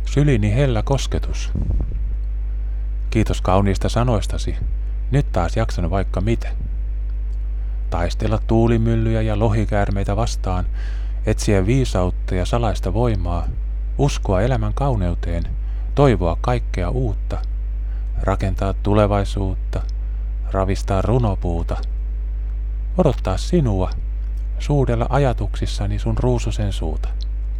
Sylini hellä kosketus. Kiitos kauniista sanoistasi. Nyt taas jaksan vaikka mitä. Taistella tuulimyllyjä ja lohikäärmeitä vastaan, etsiä viisautta ja salaista voimaa, uskoa elämän kauneuteen, toivoa kaikkea uutta, rakentaa tulevaisuutta, ravistaa runopuuta, odottaa sinua, suudella ajatuksissani sun ruususen suuta.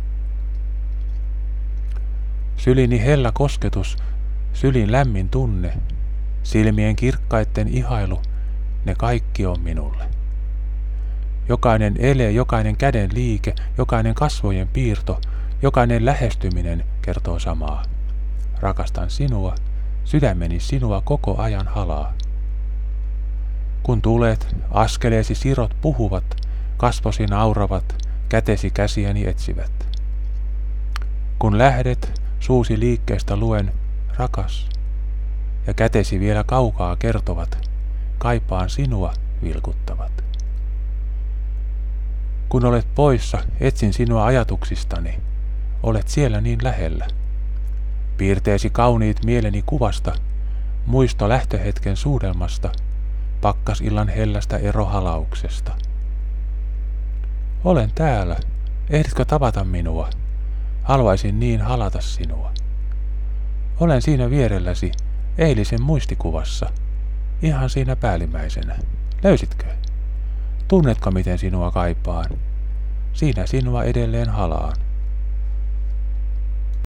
Sylini hellä kosketus, sylin lämmin tunne, silmien kirkkaitten ihailu, ne kaikki on minulle. Jokainen ele, jokainen käden liike, jokainen kasvojen piirto, jokainen lähestyminen kertoo samaa. Rakastan sinua, sydämeni sinua koko ajan halaa. Kun tulet, askeleesi sirot puhuvat, kasvosi nauravat, kätesi käsiäni etsivät. Kun lähdet, suusi liikkeestä luen, rakas, ja kätesi vielä kaukaa kertovat, kaipaan sinua vilkuttavat. Kun olet poissa, etsin sinua ajatuksistani, olet siellä niin lähellä. Piirteesi kauniit mieleni kuvasta, muisto lähtöhetken suudelmasta, pakkasillan hellästä erohalauksesta. Olen täällä, ehditkö tavata minua? Haluaisin niin halata sinua. Olen siinä vierelläsi, eilisen muistikuvassa, ihan siinä päällimmäisenä. Löysitkö? Tunnetko miten sinua kaipaan? Siinä sinua edelleen halaan.